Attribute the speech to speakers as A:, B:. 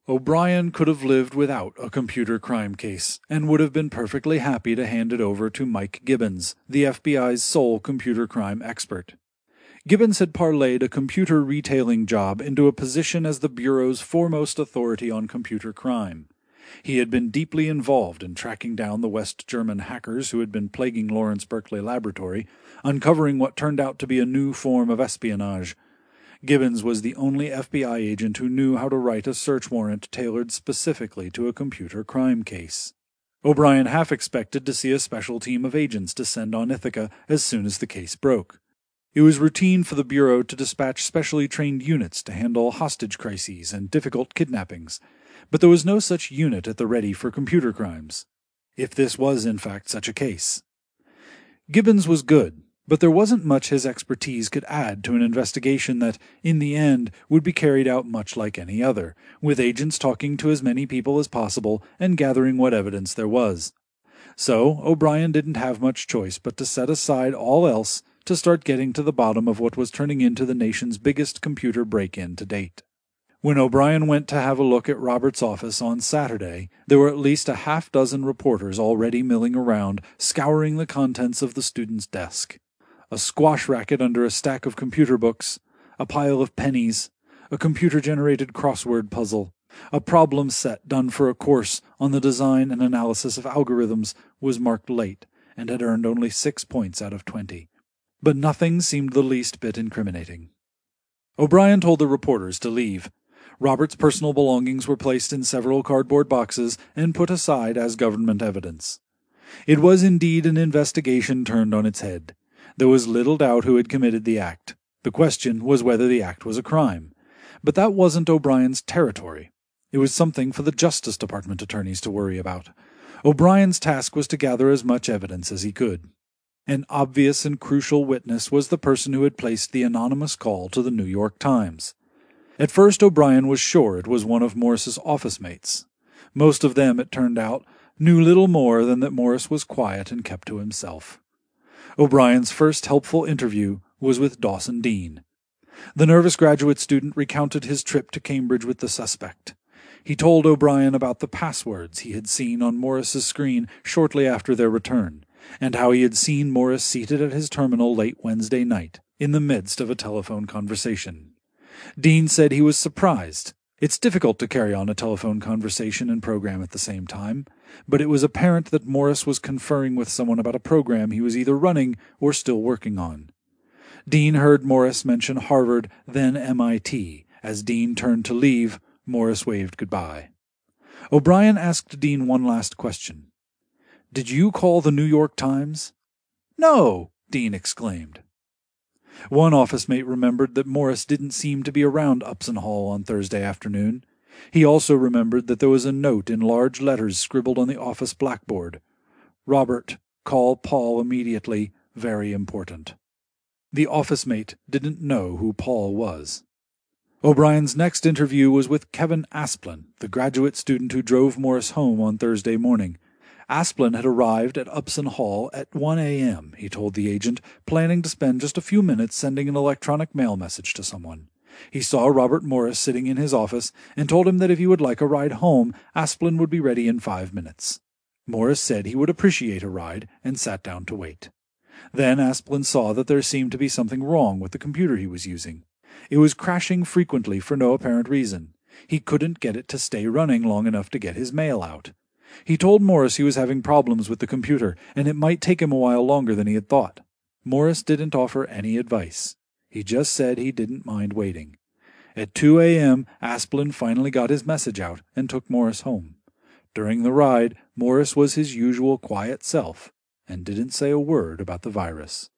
A: O'Brien could have lived without a computer crime case, and would have been perfectly happy to hand it over to Mike Gibbons, the FBI's sole computer crime expert. Gibbons had parlayed a computer retailing job into a position as the Bureau's foremost authority on computer crime. He had been deeply involved in tracking down the West German hackers who had been plaguing Lawrence Berkeley Laboratory, uncovering what turned out to be a new form of espionage. Gibbons was the only FBI agent who knew how to write a search warrant tailored specifically to a computer crime case. O'Brien half expected to see a special team of agents descend on Ithaca as soon as the case broke. It was routine for the Bureau to dispatch specially trained units to handle hostage crises and difficult kidnappings, but there was no such unit at the ready for computer crimes, if this was in fact such a case. Gibbons was good, but there wasn't much his expertise could add to an investigation that, in the end, would be carried out much like any other, with agents talking to as many people as possible and gathering what evidence there was. So O'Brien didn't have much choice but to set aside all else to start getting to the bottom of what was turning into the nation's biggest computer break-in to date. When O'Brien went to have a look at Robert's office on Saturday, there were at least a half-dozen reporters already milling around, scouring the contents of the student's desk. A squash racket under a stack of computer books, a pile of pennies, a computer-generated crossword puzzle, a problem set done for a course on the design and analysis of algorithms was marked late and had earned only 6 points out of 20. But nothing seemed the least bit incriminating. O'Brien told the reporters to leave. Robert's personal belongings were placed in several cardboard boxes and put aside as government evidence. It was indeed an investigation turned on its head. There was little doubt who had committed the act. The question was whether the act was a crime. But that wasn't O'Brien's territory. It was something for the Justice Department attorneys to worry about. O'Brien's task was to gather as much evidence as he could. An obvious and crucial witness was the person who had placed the anonymous call to the New York Times. At first O'Brien was sure it was one of Morris's office mates. Most of them, it turned out, knew little more than that Morris was quiet and kept to himself. O'Brien's first helpful interview was with Dawson Dean. The nervous graduate student recounted his trip to Cambridge with the suspect. He told O'Brien about the passwords he had seen on Morris's screen shortly after their return, and how he had seen Morris seated at his terminal late Wednesday night, in the midst of a telephone conversation. Dean said he was surprised. It's difficult to carry on a telephone conversation and program at the same time, but it was apparent that Morris was conferring with someone about a program he was either running or still working on. Dean heard Morris mention Harvard, then MIT. As Dean turned to leave, Morris waved goodbye. O'Brien asked Dean one last question. "Did you call the New York Times?" "No!" Dean exclaimed. One office mate remembered that Morris didn't seem to be around Upson Hall on Thursday afternoon. He also remembered that there was a note in large letters scribbled on the office blackboard. "Robert, call Paul immediately. Very important." The office mate didn't know who Paul was. O'Brien's next interview was with Kevin Asplin, the graduate student who drove Morris home on Thursday morning. Asplin had arrived at Upson Hall at 1 a.m., he told the agent, planning to spend just a few minutes sending an electronic mail message to someone. He saw Robert Morris sitting in his office and told him that if he would like a ride home, Asplin would be ready in 5 minutes. Morris said he would appreciate a ride and sat down to wait. Then Asplin saw that there seemed to be something wrong with the computer he was using. It was crashing frequently for no apparent reason. He couldn't get it to stay running long enough to get his mail out. He told Morris he was having problems with the computer, and it might take him a while longer than he had thought. Morris didn't offer any advice. He just said he didn't mind waiting. At 2 a.m., Asplin finally got his message out and took Morris home. During the ride, Morris was his usual quiet self and didn't say a word about the virus.